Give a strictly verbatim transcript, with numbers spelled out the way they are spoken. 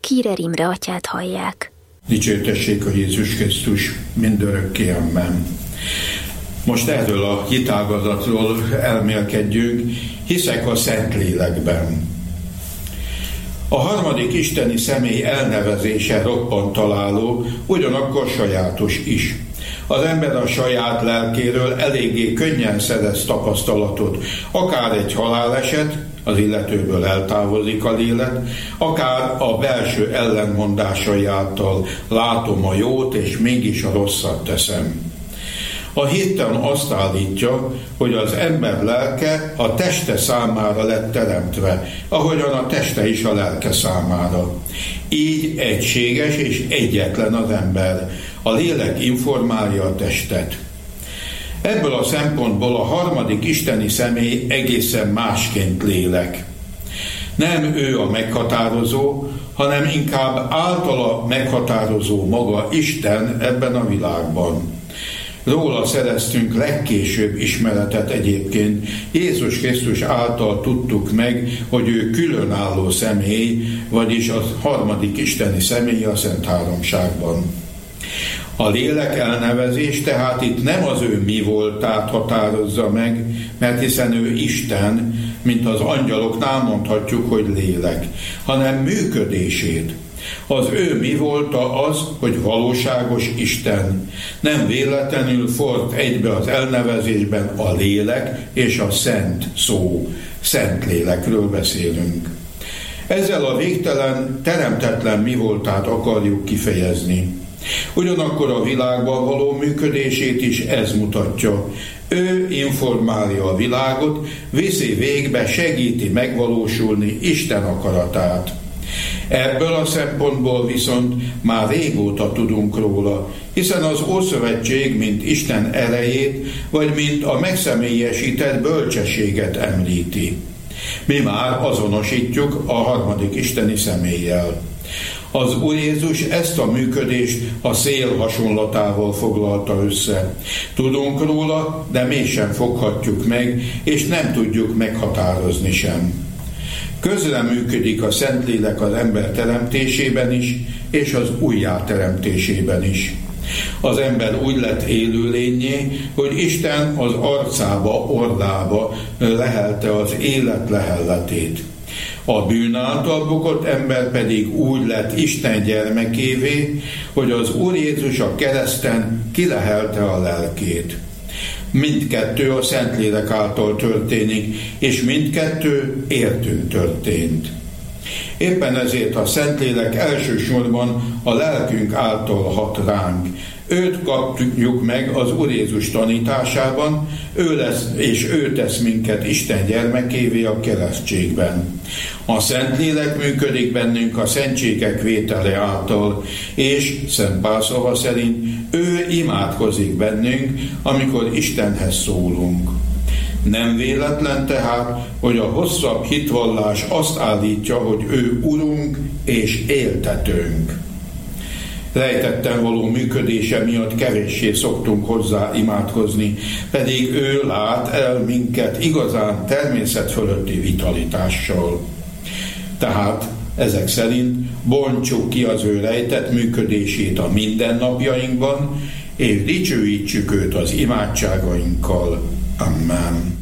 Kírer Imre atyát hallják. Dicsértessék a Jézus Krisztus mindörökké, amen. Most erről a hitágazatról elmélkedjünk, hiszek a Szentlélekben. A harmadik isteni személy elnevezése roppant találó, ugyanakkor sajátos is. Az ember a saját lelkéről eléggé könnyen szerez tapasztalatot, akár egy haláleset, az illetőből eltávozik a lélek, akár a belső ellenmondásai által látom a jót, és mégis a rosszat teszem. A hittan azt állítja, hogy az ember lelke a teste számára lett teremtve, ahogyan a teste is a lelke számára. Így egységes és egyetlen az ember. A lélek informálja a testet. Ebből a szempontból a harmadik isteni személy egészen másként lélek. Nem ő a meghatározó, hanem inkább általa meghatározó maga Isten ebben a világban. Róla szereztünk legkésőbb ismeretet egyébként. Jézus Krisztus által tudtuk meg, hogy ő különálló személy, vagyis a harmadik isteni személy a Szent Háromságban. A lélek elnevezés tehát itt nem az ő mi voltát határozza meg, mert hiszen ő Isten, mint az angyaloknál mondhatjuk, hogy lélek, hanem működését. Az ő mi volta az, hogy valóságos Isten. Nem véletlenül ford egybe az elnevezésben a lélek és a szent szó. Szent lélekről beszélünk. Ezzel a végtelen, teremtetlen mi voltát akarjuk kifejezni. Ugyanakkor a világban való működését is ez mutatja. Ő informálja a világot, viszi végbe, segíti megvalósulni Isten akaratát. Ebből a szempontból viszont már régóta tudunk róla, hiszen az Ószövetség mint Isten erejét, vagy mint a megszemélyesített bölcsességet említi. Mi már azonosítjuk a harmadik isteni személlyel. Az Úr Jézus ezt a működést a szél hasonlatával foglalta össze. Tudunk róla, de mégsem foghatjuk meg, és nem tudjuk meghatározni sem. Közreműködik a Szentlélek az ember teremtésében is, és az újjáteremtésében is. Az ember úgy lett élőlényé, hogy Isten az arcába, orrába lehelte az élet lehelletét. A bűn által bukott ember pedig úgy lett Isten gyermekévé, hogy az Úr Jézus a kereszten kilehelte a lelkét. Mindkettő a Szentlélek által történik, és mindkettő értünk történt. Éppen ezért a Szentlélek elsősorban a lelkünk által hat ránk. Őt kapjuk meg az Úr Jézus tanításában, ő lesz, és ő tesz minket Isten gyermekévé a keresztségben. A Szentlélek működik bennünk a szentségek vétele által, és Szent Pál szava szerint ő imádkozik bennünk, amikor Istenhez szólunk. Nem véletlen tehát, hogy a hosszabb hitvallás azt állítja, hogy ő Urunk és éltetőnk. Rejtetten való működése miatt kevéssé szoktunk hozzá imádkozni, pedig ő lát el minket igazán természet fölötti vitalitással. Tehát ezek szerint bontsuk ki az ő rejtett működését a mindennapjainkban, és dicsőítsük őt az imádságainkkal. Amen.